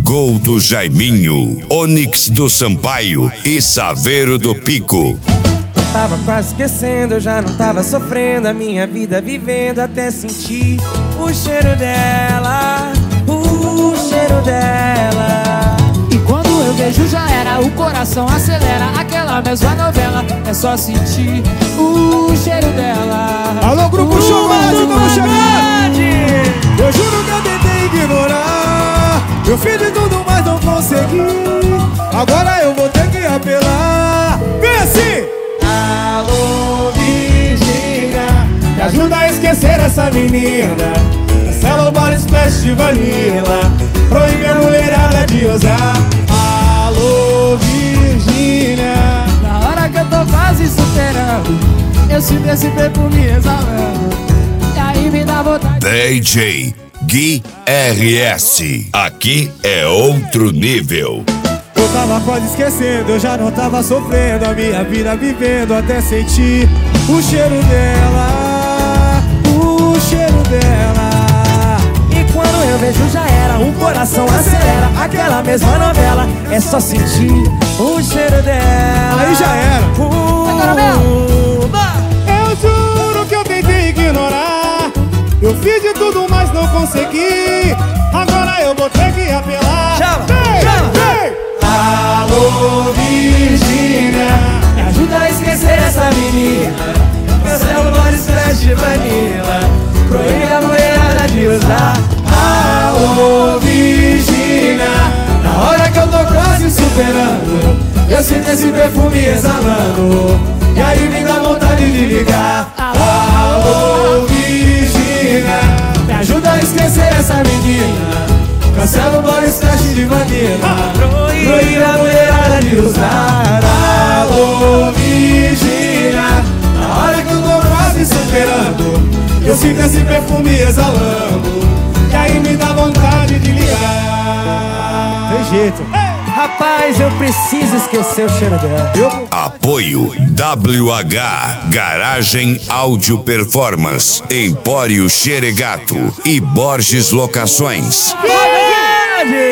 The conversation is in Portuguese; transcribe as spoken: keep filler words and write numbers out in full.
Gol do Jaiminho, Onyx do Sampaio e Saveiro do Pico. Tava quase esquecendo, eu já não tava sofrendo a minha vida vivendo até sentir o cheiro dela, o cheiro dela. E quando eu vejo já era, o coração acelera, aquela mesma novela, é só sentir o cheiro dela. Alô, grupo Chumado, vamos chegar! Eu juro que eu tentei ignorar, eu fiz de tudo, mas não consegui. Agora eu vou ter que apelar. Vem assim! Alô, Virgínia, me ajuda a esquecer essa menina. Cancela o body splash de vanilla, proíbe a mulherada de usar. Alô, Virgínia, na hora que eu tô quase superando, eu sinto esse perfume exalando, e aí me dá vontade. D J Gui R S, aqui é outro nível. Eu tava quase esquecendo, eu já não tava sofrendo a minha vida vivendo até sentir o cheiro dela, o cheiro dela. E quando eu vejo já era, o coração acelera, aquela mesma novela, é só sentir o cheiro dela. Aí já era. Agora Eu juro que eu tentei ignorar, eu fiz de tudo, mas não consegui. Agora eu vou ter que apelar. Chama, vem, chama. vem. Alô, Virgínia, me ajuda a esquecer essa menina. Cancela o body splash de vanilla, proíbe a mulherada de usar. alô, Virgínia, Na hora que eu tô quase superando, eu sinto esse perfume exalando, e aí me dá vontade de ligar. Alô, Virgínia, me ajuda a esquecer essa menina. cancela o body splash de vanilla, proíbe a mulherada de usar. Alô, Virgínia, na hora que eu tô quase superando, eu sinto esse perfume exalando, e aí me dá vontade de ligar. Tem jeito. Rapaz, eu preciso esquecer o cheiro dela. Eu... Apoio W H Garagem Áudio Performance, Empório Xeregato e Borges Locações. Verdade!